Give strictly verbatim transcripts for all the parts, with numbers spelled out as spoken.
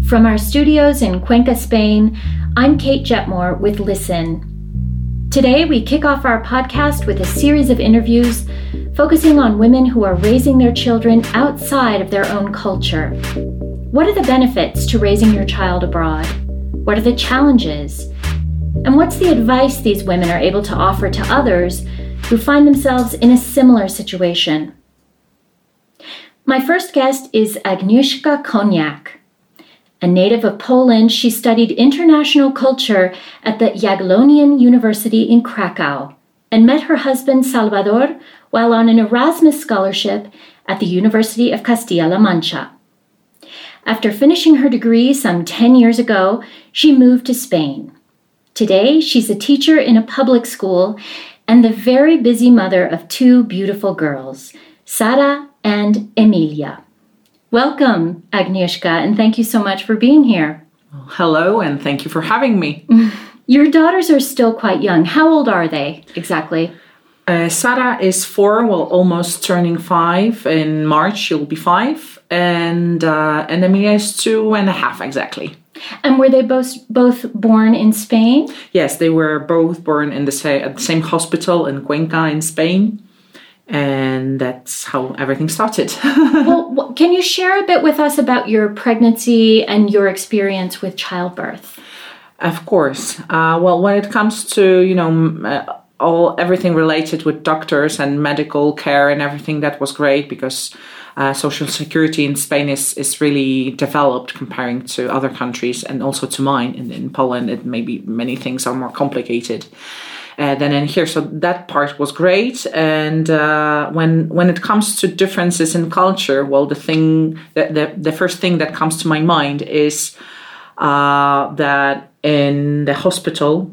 From our studios in Cuenca, Spain, I'm Kate Jetmore with Listen. Today, we kick off our podcast with a series of interviews focusing on women who are raising their children outside of their own culture. What are the benefits to raising your child abroad? What are the challenges? And what's the advice these women are able to offer to others who find themselves in a similar situation? My first guest is Agnieszka Koniak. A native of Poland, she studied international culture at the Jagiellonian University in Krakow and met her husband Salvador while on an Erasmus scholarship at the University of Castilla-La Mancha. After finishing her degree some ten years ago, she moved to Spain. Today, she's a teacher in a public school and the very busy mother of two beautiful girls, Sara and Emilia. Welcome, Agnieszka, and thank you so much for being here. Hello, and thank you for having me. Your daughters are still quite young. How old are they exactly? Uh, Sara is four, well, almost turning five. In March, she'll be five. And uh, and Emilia is two and a half, exactly. And were they both both born in Spain? Yes, they were both born in the sa- at the same hospital in Cuenca in Spain. And that's how everything started. Well, can you share a bit with us about your pregnancy and your experience with childbirth? Of course. Uh, well, when it comes to, you know, uh, all everything related with doctors and medical care and everything, that was great because uh, social security in Spain is, is really developed comparing to other countries and also to mine. In, in Poland, it maybe many things are more complicated. Uh, than in here, so that part was great. And uh, when when it comes to differences in culture, well, the thing, the the, the first thing that comes to my mind is uh, that in the hospital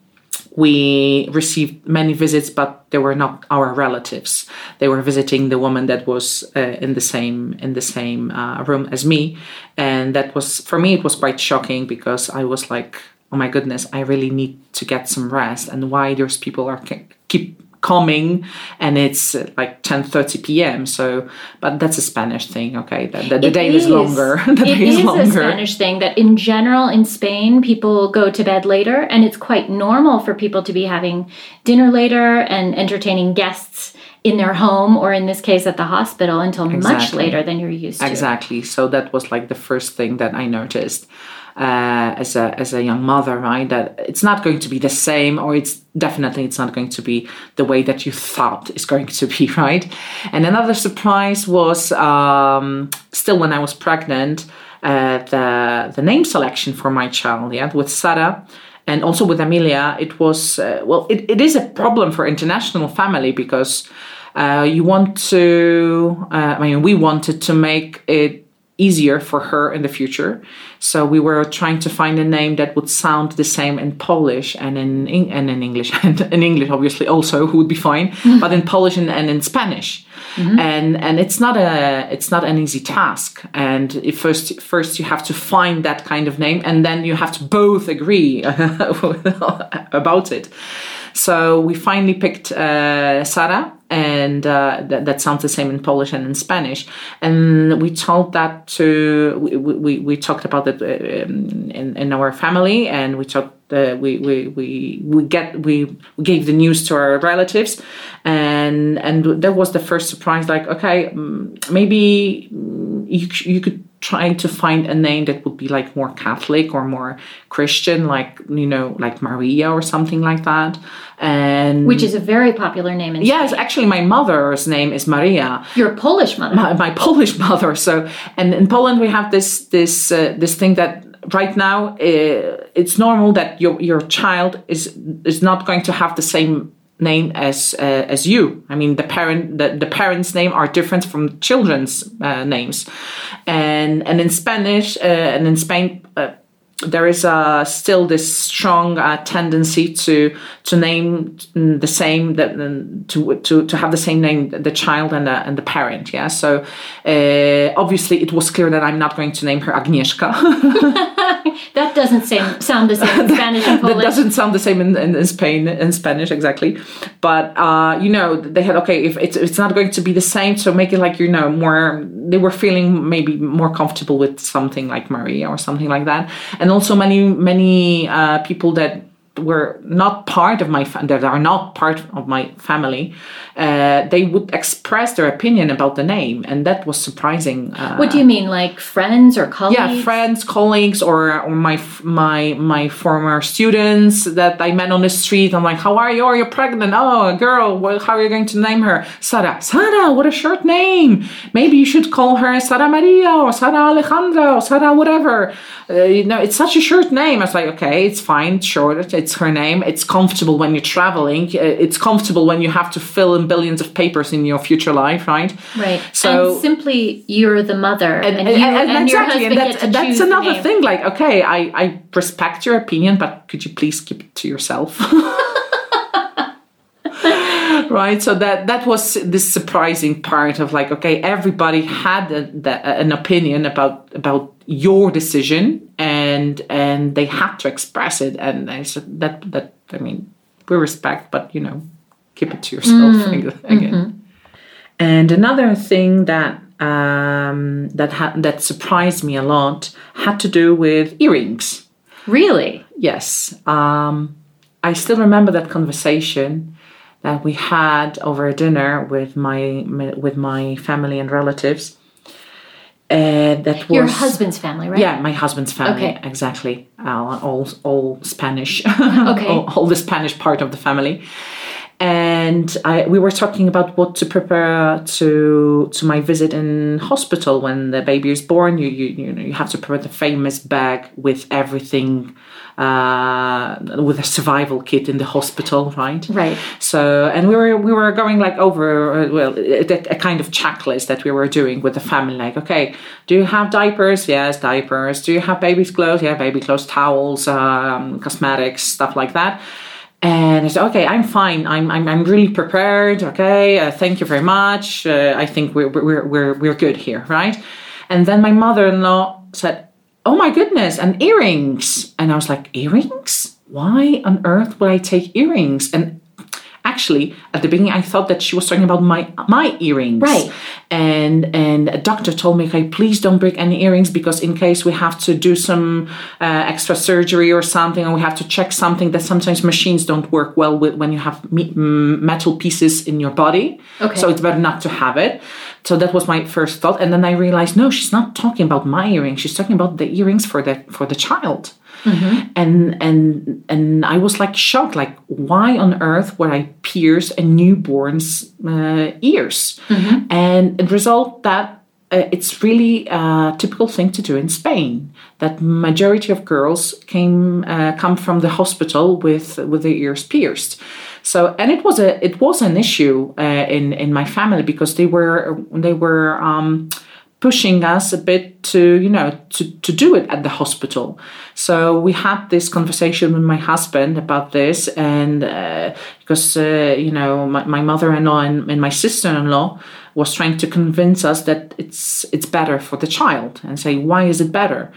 we received many visits, but they were not our relatives. They were visiting the woman that was uh, in the same in the same uh, room as me, and that was for me it was quite shocking because I was like, oh my goodness, I really need to get some rest. And why those people are keep coming and it's like ten thirty p.m. So, but that's a Spanish thing, okay? The, the, the day is, is longer. the it day is, is longer. a Spanish thing that in general in Spain, people go to bed later and it's quite normal for people to be having dinner later and entertaining guests in their home or in this case at the hospital until exactly. much later than you're used to. Exactly. So that was like the first thing that I noticed. Uh, as a as a young mother, right? That it's not going to be the same, or it's definitely it's not going to be the way that you thought it's going to be, right? And another surprise was um, still when I was pregnant, uh, the the name selection for my child, yeah, with Sara. And also with Emilia, it was, uh, well, it, it is a problem for international family because uh, you want to, uh, I mean, we wanted to make it easier for her in the future. So we were trying to find a name that would sound the same in Polish and in and in English and in English obviously also who would be fine, mm-hmm. but in Polish and, and in Spanish. Mm-hmm. And and it's not a it's not an easy task. And if first first you have to find that kind of name and then you have to both agree about it. So we finally picked uh, Sara, and uh, that, that sounds the same in Polish and in Spanish. And we told that to, we we, we talked about it in, in our family, and we talked, uh, we, we we we get we, we gave the news to our relatives, and and that was the first surprise. Like, okay, maybe you you could try to find a name that would be like more Catholic or more Christian, like, you know, like Maria or something like that. And which is a very popular name in Spain. Yes, actually my mother's name is Maria. Your Polish mother. My, my Polish mother. So, and in Poland we have this this uh, this thing that right now uh, it's normal that your your child is is not going to have the same name as uh, as you. I mean, the parent the, the parents' name are different from children's uh, names, and and in Spanish uh, and in Spain. Uh, There is uh, still this strong uh, tendency to to name the same that to to to have the same name, the child and the and the parent. Yeah. So uh, obviously it was clear that I'm not going to name her Agnieszka. That doesn't same, sound the same in Spanish and Polish. That doesn't sound the same in, in, in Spain in Spanish exactly. But uh, you know, they had okay if it's it's not going to be the same, so make it like, you know, more they were feeling maybe more comfortable with something like Maria or something like that. And also many many uh, people that were not part of my fa- that are not part of my family, uh, they would express their opinion about the name, and that was surprising. Uh, what do you mean, like friends or colleagues? Yeah, friends, colleagues, or or my my my former students that I met on the street. I'm like, how are you? Oh, you're pregnant. Oh, a girl. Well, how are you going to name her? Sara. Sara, what a short name. Maybe you should call her Sara Maria or Sara Alejandra or Sara whatever. Uh, you know, it's such a short name. I was like, okay, it's fine, short. It's her name. It's comfortable when you're traveling. It's comfortable when you have to fill in billions of papers in your future life, right? Right. So and simply, you're the mother, and, and, and, you, and, and exactly, your husband and that's, get to that's choose another the name. thing. Like, okay, I, I respect your opinion, but could you please keep it to yourself? Right, so that that was this surprising part of like, okay, everybody had a, the, an opinion about about your decision, and and they had to express it, and I said that that I mean, we respect, but you know, keep it to yourself mm, again. Mm-hmm. And another thing that um, that ha- that surprised me a lot had to do with earrings. Really? Yes, um, I still remember that conversation that we had over a dinner with my with my family and relatives. And that was your husband's family, right? Yeah, my husband's family, okay. Exactly. Uh, all all Spanish, okay, all, all the Spanish part of the family. And I, we were talking about what to prepare to to my visit in hospital when the baby is born. You you you know you have to prepare the famous bag with everything, uh, with a survival kit in the hospital, right? Right. So and we were we were going like over uh, well a, a kind of checklist that we were doing with the family. Like, okay, do you have diapers? Yes, diapers. Do you have baby's clothes? Yeah, baby clothes, towels, um, cosmetics, stuff like that. And I said, okay, I'm fine. I'm I'm I'm really prepared. Okay, uh, thank you very much. Uh, I think we're we're we're we're good here, right? And then my mother-in-law said, "Oh my goodness, and earrings!" And I was like, "Earrings? Why on earth would I take earrings?" And actually, at the beginning, I thought that she was talking about my my earrings, right? And and a doctor told me, okay, please don't break any earrings because in case we have to do some uh, extra surgery or something, or we have to check something, that sometimes machines don't work well with when you have me- metal pieces in your body. Okay. So it's better not to have it. So that was my first thought, and then I realized, no, she's not talking about my earrings. She's talking about the earrings for the for the child. Mm-hmm. And and and I was like shocked, like why on earth would I pierce a newborn's uh, ears? Mm-hmm. And the result that uh, it's really a typical thing to do in Spain. That majority of girls came uh, come from the hospital with with their ears pierced. So and it was a it was an issue uh, in in my family because they were they were. Um, pushing us a bit to, you know, to, to do it at the hospital. So we had this conversation with my husband about this, and uh, because, uh, you know, my, my mother-in-law and, and my sister-in-law was trying to convince us that it's it's better for the child, and say, why is it better?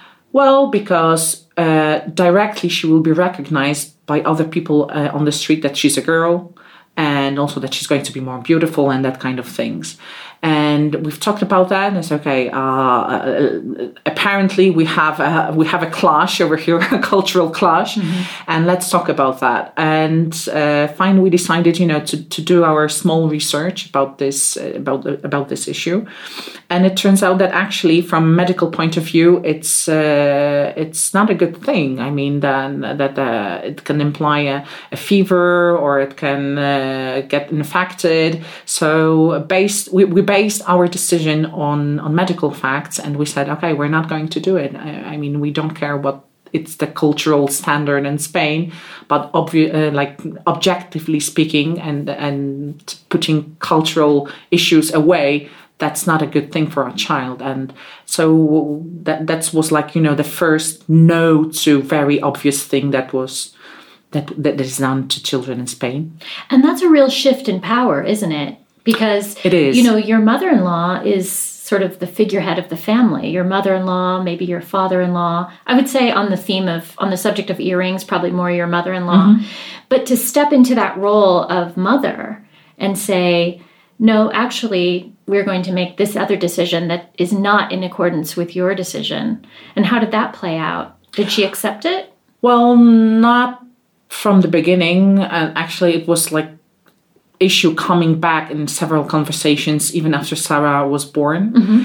Well, because uh, directly she will be recognized by other people uh, on the street that she's a girl, and also that she's going to be more beautiful and that kind of things. And we've talked about that, and it's okay. Uh, uh, apparently, we have a, we have a clash over here, a cultural clash, mm-hmm. and let's talk about that. And uh, finally, we decided, you know, to, to do our small research about this uh, about the, about this issue. And it turns out that actually, from a medical point of view, it's uh, it's not a good thing. I mean, that that uh, it can imply a, a fever, or it can uh, get infected. So based we, we based our decision on, on medical facts, and we said, okay, we're not going to do it. I, I mean, we don't care what it's the cultural standard in Spain, but obvi- uh, like objectively speaking, and and putting cultural issues away, that's not a good thing for a child. And so that that was like, you know, the first no to very obvious thing that was that that is done to children in Spain. And that's a real shift in power, isn't it? Because, it is. You know, your mother-in-law is sort of the figurehead of the family. Your mother-in-law, maybe your father-in-law. I would say on the theme of, on the subject of earrings, probably more your mother-in-law. Mm-hmm. But to step into that role of mother and say, no, actually, we're going to make this other decision that is not in accordance with your decision. And how did that play out? Did she accept it? Well, not from the beginning. And actually, it was like issue coming back in several conversations, even after Sarah was born. Mm-hmm.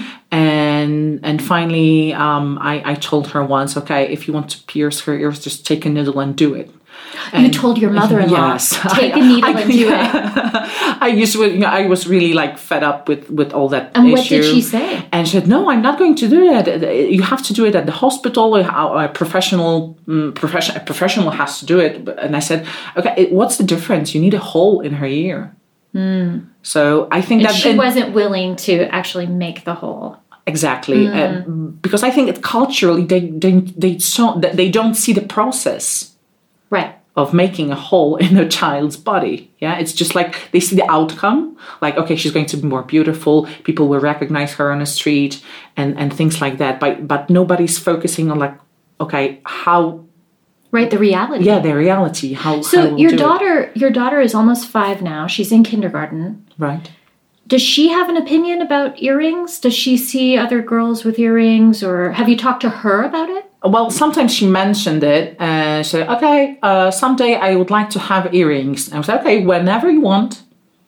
And and finally, um, I, I told her once, okay, if you want to pierce her ears, just take a needle and do it. And you told your mother-in-law, yes, take I, a needle I, and do yeah. it. I used to, you know, I was really like fed up with, with all that and issue. What did she say? And she said, no, I'm not going to do it. You have to do it at the hospital. A professional, um, profession, a professional has to do it. And I said, okay, what's the difference? You need a hole in her ear. Mm. So I think and that she and, wasn't willing to actually make the hole. Exactly, mm. uh, because I think it culturally they they they so they don't see the process, right, of making a hole in a child's body. Yeah, it's just like they see the outcome, like okay, she's going to be more beautiful. People will recognize her on the street and and things like that. But but nobody's focusing on like okay how. Right, the reality. Yeah, the reality. How so how we'll your do daughter it. your daughter is almost five now. She's in kindergarten. Right. Does she have an opinion about earrings? Does she see other girls with earrings, or have you talked to her about it? Well, sometimes she mentioned it and she said, okay, uh, someday I would like to have earrings. And I was like, okay, whenever you want.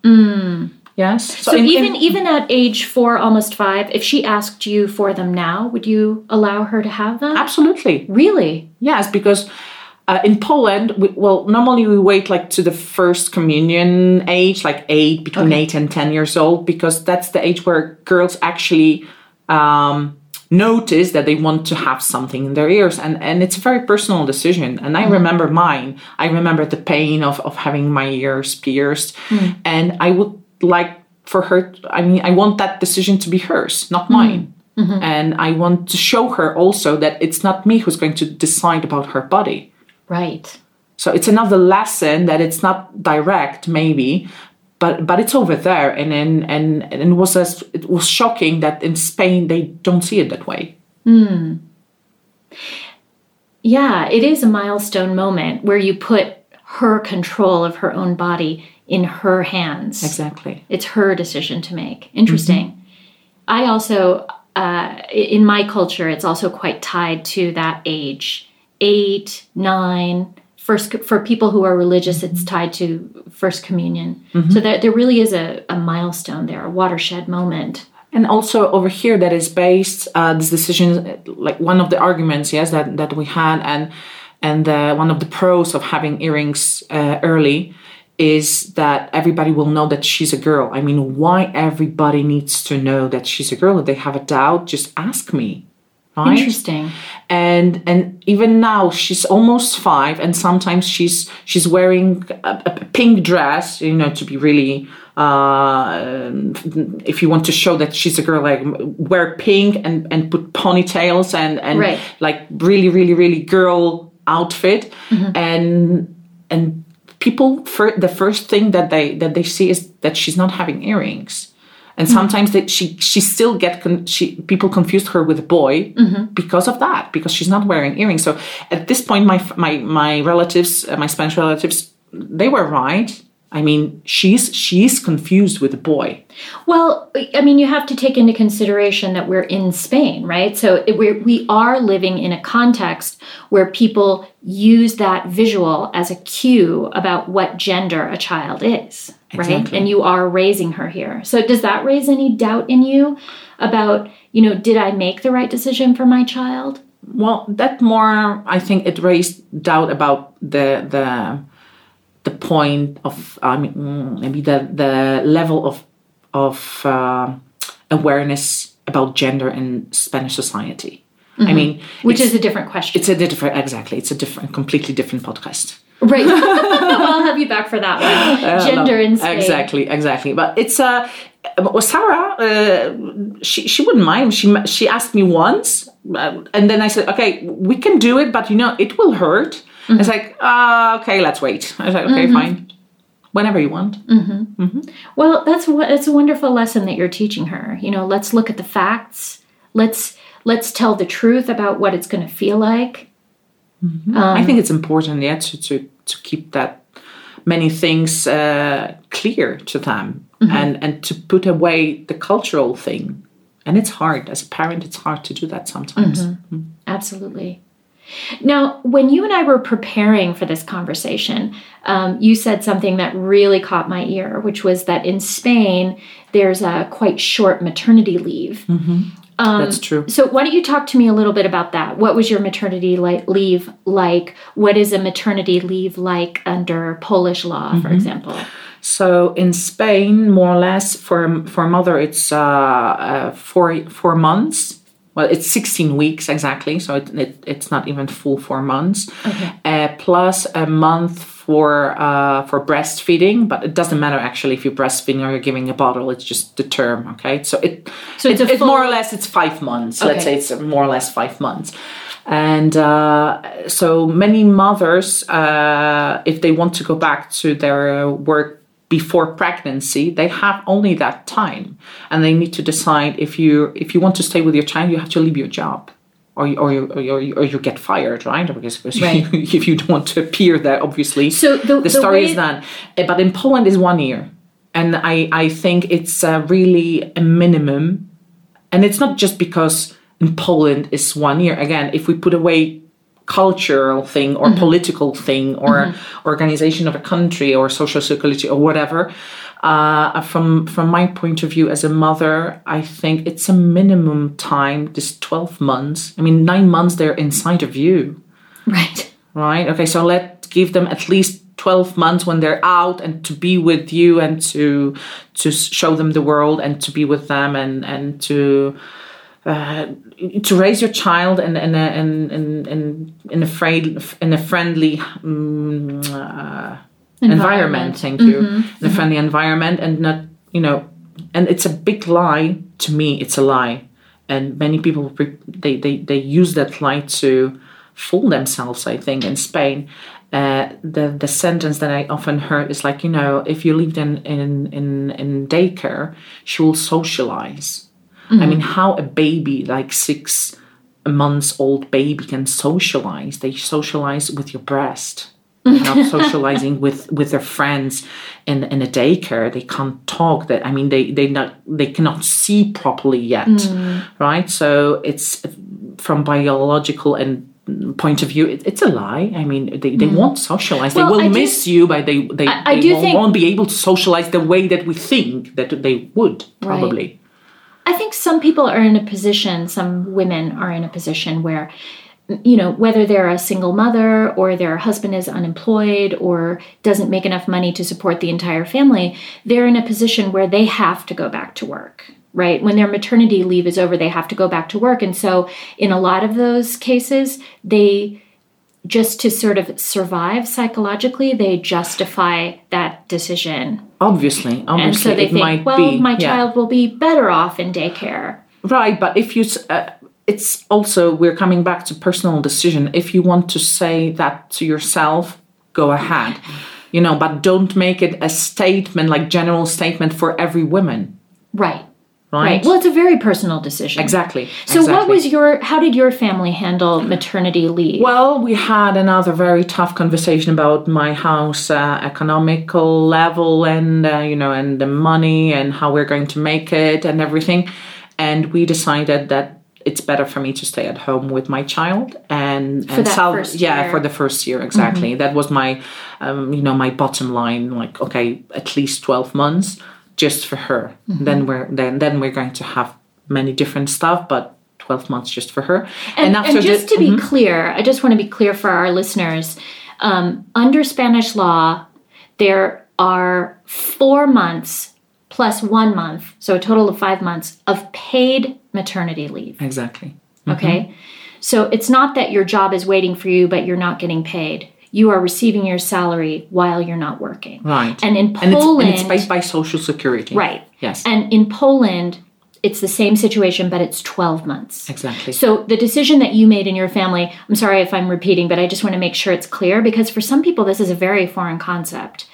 Mm. Yes. So, so in, even in, even at age four, almost five, if she asked you for them now, would you allow her to have them? Absolutely. Really? Yes, because uh, in Poland, we, well, normally we wait like to the first communion age, like eight, between okay. eight and ten years old, because that's the age where girls actually um, notice that they want to have something in their ears. And, and it's a very personal decision. And I mm. remember mine. I remember the pain of, of having my ears pierced. Mm. And I would like for her, I mean, I want that decision to be hers, not mine. Mm-hmm. And I want to show her also that it's not me who's going to decide about her body. Right. So it's another lesson that it's not direct, maybe, but but it's over there. And and and, and it was as, it was shocking that in Spain they don't see it that way. Mm. Yeah, it is a milestone moment where you put her control of her own body in her hands. Exactly. It's her decision to make. Interesting. Mm-hmm. I also, uh, in my culture, it's also quite tied to that age. Eight, nine, first, for people who are religious, mm-hmm. it's tied to First Communion. Mm-hmm. So there, there really is a, a milestone there, a watershed moment. And also over here that is based, uh, this decision, like one of the arguments, yes, that, that we had, and and uh, one of the pros of having earrings uh, early is that everybody will know that she's a girl. I mean, why everybody needs to know that she's a girl? If they have a doubt, just ask me. Right? Interesting. And and even now she's almost five, and sometimes she's she's wearing a, a pink dress, you know, to be really uh, if you want to show that she's a girl, like wear pink and, and put ponytails and and right. like really really really girl outfit, mm-hmm. and and people for the first thing that they that they see is that she's not having earrings. And sometimes mm-hmm. that she she still get con- she people confused her with a boy mm-hmm. because of that, because she's not wearing earrings. So at this point, my my my relatives, uh, my Spanish relatives, they were right. I mean, she's she's confused with a boy. Well, I mean, you have to take into consideration that we're in Spain, right? So it, we're, we are living in a context where people use that visual as a cue about what gender a child is, right? Exactly. And you are raising her here. So does that raise any doubt in you about, you know, did I make the right decision for my child? Well, that more, I think it raised doubt about the the the point of, I mean, maybe the the level of of uh, awareness about gender in Spanish society. Mm-hmm. I mean, which is a different question. It's a different, exactly. It's a different, completely different podcast. Right. Well, I'll have you back for that one. Uh, gender no, in Spain. Exactly, exactly. But it's uh, well, Sarah. Uh, she she wouldn't mind. She she asked me once, uh, and then I said, okay, we can do it, but you know, it will hurt. Mm-hmm. It's like, uh, okay, let's wait. I was like, okay, mm-hmm. fine. Whenever you want. Mm-hmm. Mm-hmm. Well, that's what it's a wonderful lesson that you're teaching her. You know, let's look at the facts. Let's let's tell the truth about what it's going to feel like. Mm-hmm. Um, I think it's important, yeah, to, to to keep that many things uh, clear to them, Mm-hmm. and, and to put away the cultural thing. And it's hard. As a parent, it's hard to do that sometimes. Mm-hmm. Mm. Absolutely. Now, when you and I were preparing for this conversation, um, you said something that really caught my ear, which was that in Spain, there's a quite short maternity leave. Mm-hmm. Um, That's true. So why don't you talk to me a little bit about that? What was your maternity li- leave like? What is a maternity leave like under Polish law, mm-hmm. for example? So in Spain, more or less, for for a mother, it's uh, uh, four four months. Well, it's sixteen weeks exactly, so it, it, it's not even full four months. Okay. Uh, plus a month for uh, for breastfeeding, but it doesn't matter actually if you're breastfeeding or you're giving a bottle. It's just the term, okay? So it so it's, it, it's full... more or less it's five months. Okay. Let's say it's more or less five months. And uh, so many mothers, uh, if they want to go back to their work before pregnancy, they have only that time, and they need to decide if you if you want to stay with your child, you have to leave your job, or you, or you, or you, or you get fired, right? Because, because right. you, if you don't want to appear there, obviously, so the, the story the way... is done. But in Poland, is one year, and I I think it's uh, really a minimum, and it's not just because in Poland it's one year. Again, if we put away cultural thing or mm-hmm. political thing or mm-hmm. organization of a country or social security or whatever, uh, from from my point of view as a mother, I think it's a minimum time, this twelve months. I mean, nine months they're inside of you. Right. Right. Okay. So let's give them at least twelve months when they're out, and to be with you, and to to show them the world, and to be with them, and and to Uh, to raise your child in in a in in in, in a friendly in a friendly um, uh, environment. environment. Thank you. Mm-hmm. In a mm-hmm. friendly environment, and not you know, and it's a big lie to me. It's a lie, and many people they they they use that lie to fool themselves. I think in Spain, uh, the the sentence that I often heard is like, you know, if you lived in in in, in daycare, she will socialize. Mm-hmm. I mean, how a baby, like six months old baby, can socialize. They socialize with your breast. They're not socializing with, with their friends in in a daycare. They can't talk. That I mean, they they not they cannot see properly yet, mm. right? So it's from biological and point of view, it, it's a lie. I mean, they, they mm. won't socialize. Well, they will I miss do, you, but they they, I, I they won't, think, won't be able to socialize the way that we think that they would probably. Right. I think some people are in a position, some women are in a position where, you know, whether they're a single mother or their husband is unemployed or doesn't make enough money to support the entire family, they're in a position where they have to go back to work, right? When their maternity leave is over, they have to go back to work. And so in a lot of those cases, they, just to sort of survive psychologically, they justify that decision. Obviously, obviously, and so they it think, might well, be, my yeah. child will be better off in daycare. Right, but if you, uh, it's also, we're coming back to personal decision. If you want to say that to yourself, go ahead, you know, but don't make it a statement, like general statement for every woman. Right. Right. Right. Well, it's a very personal decision. Exactly. So exactly. what was your, how did your family handle maternity leave? Well, we had another very tough conversation about my house uh, economical level and, uh, you know, and the money and how we're going to make it and everything. And we decided that it's better for me to stay at home with my child and, for and that sell, first yeah, year. for the first year. Exactly. Mm-hmm. That was my, um, you know, my bottom line, like, okay, at least twelve months. Just for her. Mm-hmm. Then we're then then we're going to have many different stuff, but twelve months just for her. And, and, after and just the, to be mm-hmm. clear, I just want to be clear for our listeners. Um, under Spanish law, there are four months plus one month, so a total of five months of paid maternity leave. Exactly. Mm-hmm. Okay, so it's not that your job is waiting for you, but you're not getting paid. You are receiving your salary while you're not working. Right. And in and Poland... It's, and it's based by Social Security. Right. Yes. And in Poland, it's the same situation, but it's twelve months. Exactly. So the decision that you made in your family, I'm sorry if I'm repeating, but I just want to make sure it's clear, because for some people, this is a very foreign concept.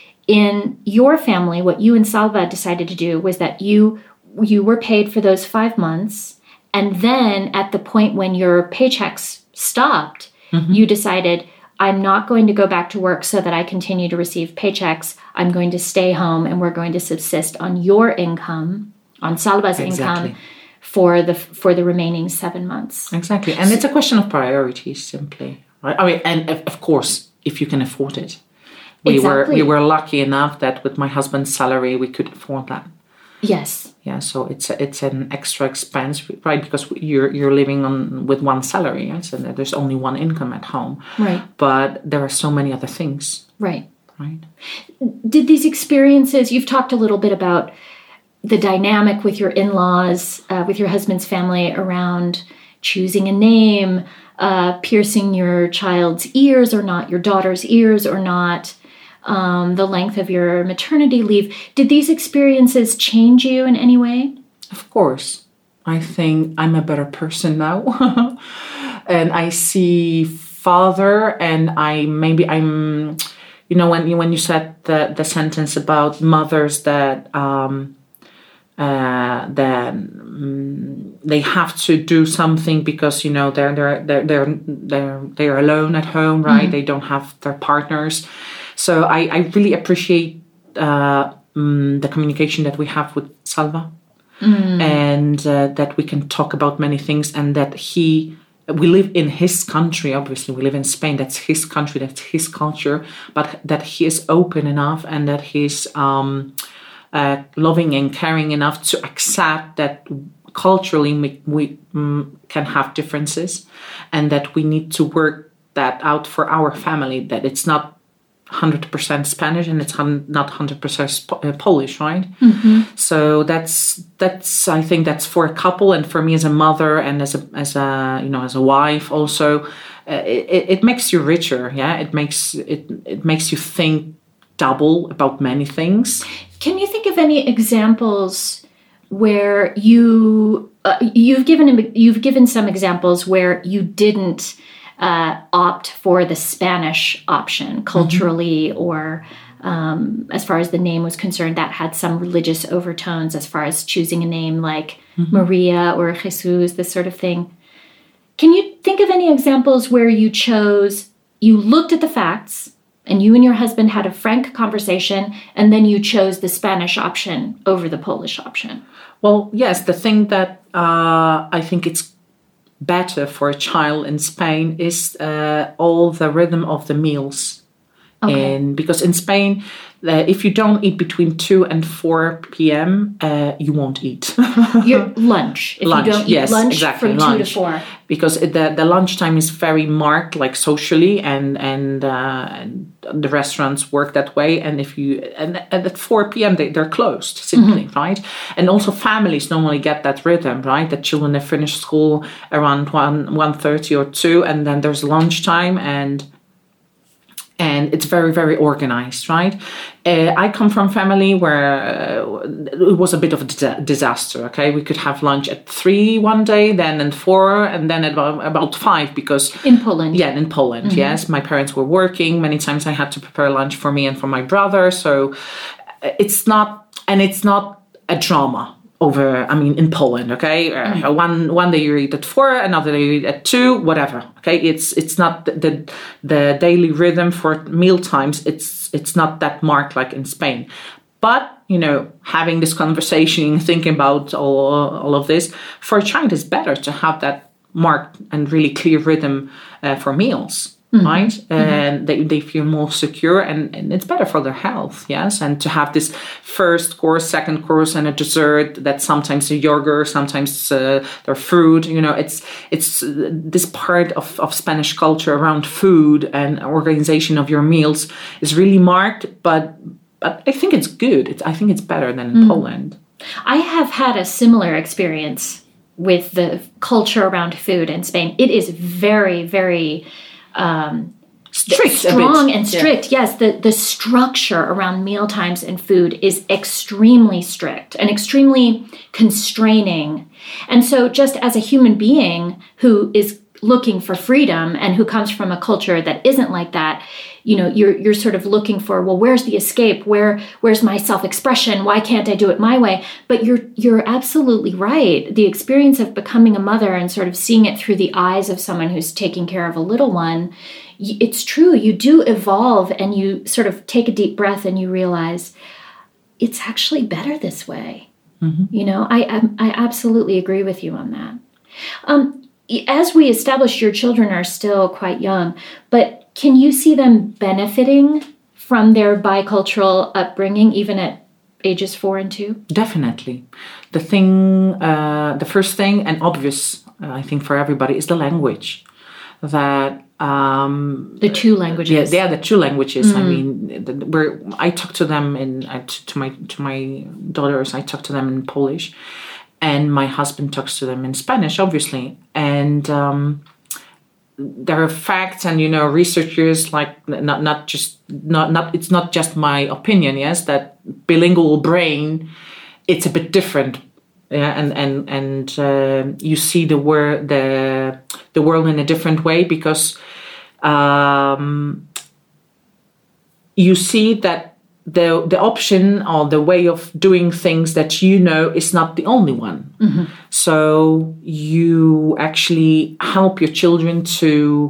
In your family, what you and Salva decided to do was that you you were paid for those five months, and then at the point when your paychecks stopped, mm-hmm. you decided, I'm not going to go back to work so that I continue to receive paychecks. I'm going to stay home and we're going to subsist on your income, on Salva's Exactly. income for the for the remaining seven months. Exactly. And it's a question of priorities, simply. Right? I mean, and of, of course, if you can afford it. We Exactly. were we were lucky enough that with my husband's salary, we could afford that. Yes. Yeah, so it's a, it's an extra expense, right? Because you're you're living on with one salary, yes, and there's only one income at home. Right. But there are so many other things, Right. right? Did these experiences, you've talked a little bit about the dynamic with your in-laws, uh, with your husband's family around choosing a name, uh, piercing your child's ears or not, your daughter's ears or not, um, the length of your maternity leave. Did these experiences change you in any way? Of course. I think I'm a better person now. And I see father, and I maybe I'm, you know, when you, when you said the, the sentence about mothers that, um, uh, that um, they have to do something because, you know, they're, they're, they're, they're, they're, they're alone at home, right? Mm-hmm. They don't have their partners. So I, I really appreciate uh, um, the communication that we have with Salva, mm. and uh, that we can talk about many things, and that he, we live in his country, obviously we live in Spain, that's his country, that's his culture, but that he is open enough and that he's um, uh, loving and caring enough to accept that culturally we, we um, can have differences, and that we need to work that out for our family, that it's not one hundred percent Spanish and it's not one hundred percent Polish, right? Mm-hmm. So that's that's I think that's for a couple, and for me as a mother and as a as a you know as a wife also, uh, it it makes you richer. Yeah, it makes it it makes you think double about many things. Can you think of any examples where you uh, you've given you've given some examples where you didn't Uh, opt for the Spanish option culturally, mm-hmm. or um, as far as the name was concerned, that had some religious overtones as far as choosing a name like mm-hmm. Maria or Jesus, this sort of thing. Can you think of any examples where you chose, you looked at the facts and you and your husband had a frank conversation and then you chose the Spanish option over the Polish option? Well, yes, the thing that uh, I think it's better for a child in Spain is uh, all the rhythm of the meals. Okay. And because in Spain, uh, if you don't eat between two and four p.m., uh, you won't eat. Your lunch. If lunch, you don't eat yes, lunch exactly, from lunch. two to four. Because the the lunchtime is very marked, like socially, and and, uh, and the restaurants work that way. And if you and, and at four p.m. they they're closed simply, mm-hmm. right? And also families normally get that rhythm, right? The children they finish school around one one thirty or two, and then there's lunchtime, and and it's very very organized, right? Uh, I come from a family where uh, it was a bit of a di- disaster. Okay, we could have lunch at three one day, then at four, and then at about, about five because in Poland. Yeah, in Poland. Mm-hmm. Yes, my parents were working. Many times I had to prepare lunch for me and for my brother. So it's not, and it's not a drama. Over, I mean, in Poland, okay, uh, mm-hmm. one one day you eat at four, another day you eat at two, whatever. Okay, it's it's not the the, the daily rhythm for meal times. It's it's not that marked like in Spain. But you know, having this conversation, thinking about all all of this, for a child, it's better to have that marked and really clear rhythm uh, for meals. Mm-hmm. Right, mm-hmm. And they, they feel more secure, and, and it's better for their health, yes. And to have this first course, second course, and a dessert that sometimes a yogurt, sometimes uh, their fruit. You know, it's it's uh, this part of, of Spanish culture around food and organization of your meals is really marked. But but I think it's good. It's, I think it's better than in mm. Poland. I have had a similar experience with the culture around food in Spain. It is very very. Um, strict, strong and strict. Yeah. Yes, the, the structure around mealtimes and food is extremely strict and extremely constraining. And so just as a human being who is looking for freedom and who comes from a culture that isn't like that, you know, you're you're sort of looking for, well, where's the escape? Where where's my self-expression? Why can't I do it my way? But you're you're absolutely right. The experience of becoming a mother and sort of seeing it through the eyes of someone who's taking care of a little one, it's true. You do evolve and you sort of take a deep breath and you realize it's actually better this way. Mm-hmm. You know, I, I I absolutely agree with you on that. Um, as we established, your children are still quite young, but can you see them benefiting from their bicultural upbringing, even at ages four and two? Definitely. The thing, uh, the first thing, and obvious, uh, I think for everybody, is the language. That um, the two languages. Yeah, yeah, the two languages. Mm. I mean, the, where I talk to them in uh, to my to my daughters, I talk to them in Polish, and my husband talks to them in Spanish, obviously, and. Um, There are facts, and you know, researchers like not not just not not. It's not just my opinion. Yes, that bilingual brain, it's a bit different. Yeah, and and and uh, you see the world the the world in a different way because um, you see that the the option or the way of doing things that you know is not the only one. Mm-hmm. So you actually help your children to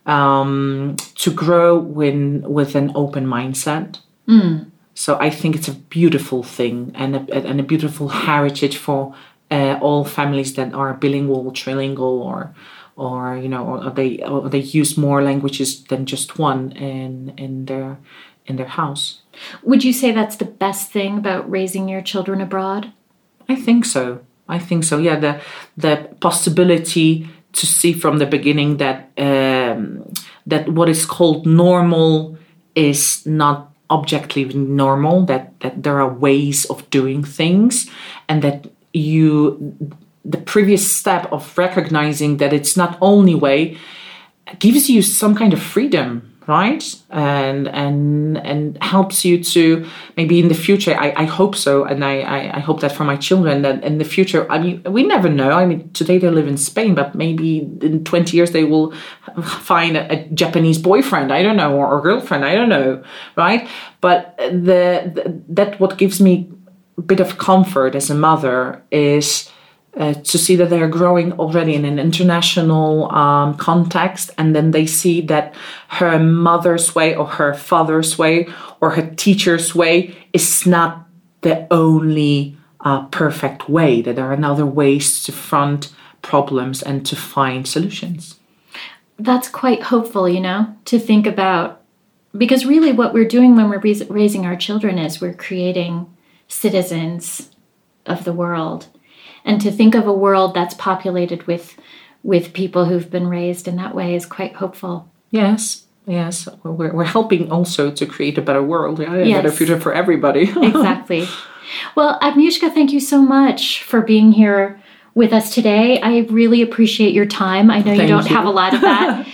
um, to grow when with an open mindset. Mm. So I think it's a beautiful thing and a, and a beautiful heritage for uh, all families that are bilingual, trilingual, or or you know, or they or they use more languages than just one in in their in their house. Would you say that's the best thing about raising your children abroad? I think so. I think so. Yeah, the the possibility to see from the beginning that um, that what is called normal is not objectively normal. That that there are ways of doing things, and that you the previous step of recognizing that it's not only way gives you some kind of freedom. Right, and and and helps you to maybe in the future. I, I hope so, and I, I, I hope that for my children that in the future. I mean, we never know. I mean, today they live in Spain, but maybe in twenty years they will find a, a Japanese boyfriend. I don't know, or, or girlfriend. I don't know, right? But the, the that what gives me a bit of comfort as a mother is. Uh, to see that they are growing already in an international um, context, and then they see that her mother's way or her father's way or her teacher's way is not the only uh, perfect way, that there are other ways to front problems and to find solutions. That's quite hopeful, you know, to think about, because really what we're doing when we're raising our children is we're creating citizens of the world. And to think of a world that's populated with with people who've been raised in that way is quite hopeful. Yes, yes. We're, we're helping also to create a better world, yeah? a yes. better future for everybody. Exactly. Well, Agnieszka, thank you so much for being here with us today. I really appreciate your time. I know Thank you don't you. have a lot of that.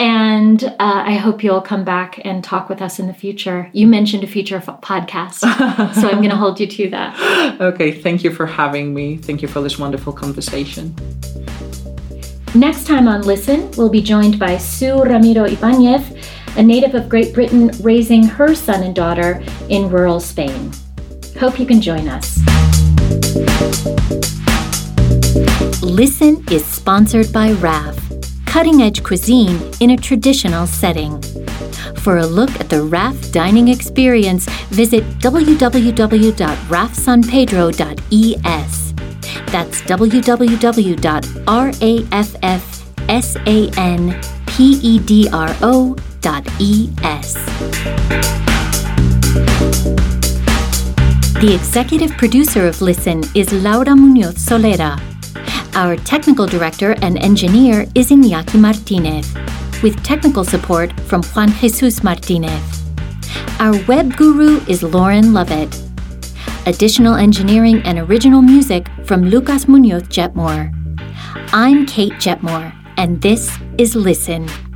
And uh, I hope you'll come back and talk with us in the future. You mentioned a future podcast, so I'm going to hold you to that. Okay, thank you for having me. Thank you for this wonderful conversation. Next time on Listen, we'll be joined by Sue Ramiro Ibanez, a native of Great Britain raising her son and daughter in rural Spain. Hope you can join us. Listen is sponsored by R A F, cutting-edge cuisine in a traditional setting. For a look at the R A F dining experience, visit w w w dot raf san pedro dot e s. That's w w w dot raf san pedro dot e s. The executive producer of Listen is Laura Muñoz Solera. Our technical director and engineer is Iñaki Martinez, with technical support from Juan Jesus Martinez. Our web guru is Lauren Lovett. Additional engineering and original music from Lucas Muñoz Jetmore. I'm Kate Jetmore, and this is Listen.